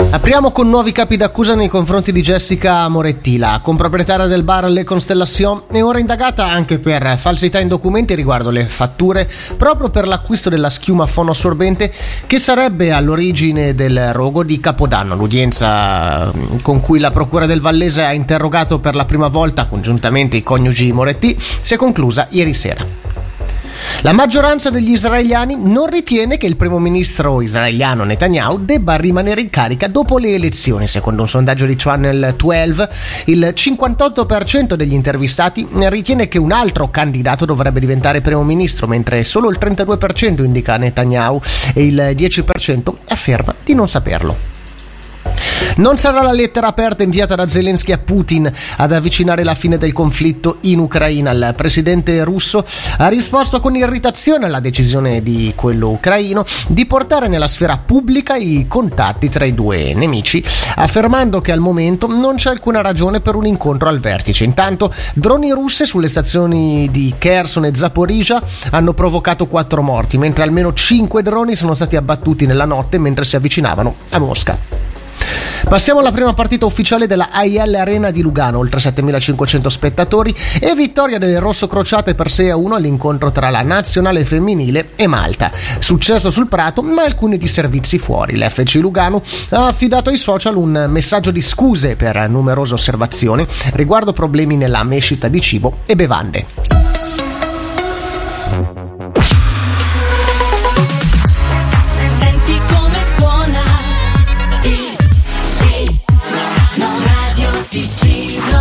Apriamo con nuovi capi d'accusa nei confronti di Jessica Moretti, la comproprietaria del bar Le Constellation, è ora indagata anche per falsità in documenti riguardo le fatture proprio per l'acquisto della schiuma fonoassorbente che sarebbe all'origine del rogo di Capodanno. L'udienza con cui la Procura del Vallese ha interrogato per la prima volta congiuntamente i coniugi Moretti si è conclusa ieri sera. La maggioranza degli israeliani non ritiene che il primo ministro israeliano Netanyahu debba rimanere in carica dopo le elezioni. Secondo un sondaggio di Channel 12, il 58% degli intervistati ritiene che un altro candidato dovrebbe diventare primo ministro, mentre solo il 32% indica Netanyahu e il 10% afferma di non saperlo. Non sarà la lettera aperta inviata da Zelensky a Putin ad avvicinare la fine del conflitto in Ucraina. Il presidente russo ha risposto con irritazione alla decisione di quello ucraino di portare nella sfera pubblica i contatti tra i due nemici, affermando che al momento non c'è alcuna ragione per un incontro al vertice. Intanto, droni russe sulle stazioni di Kherson e Zaporizhzhia hanno provocato 4 morti, mentre almeno 5 droni sono stati abbattuti nella notte mentre si avvicinavano a Mosca. Passiamo alla prima partita ufficiale della AIL Arena di Lugano, oltre 7.500 spettatori e vittoria delle rossocrociate per 6-1 all'incontro tra la nazionale femminile e Malta. Successo sul prato, ma alcuni disservizi fuori. L'FC Lugano ha affidato ai social un messaggio di scuse per numerose osservazioni riguardo problemi nella mescita di cibo e bevande.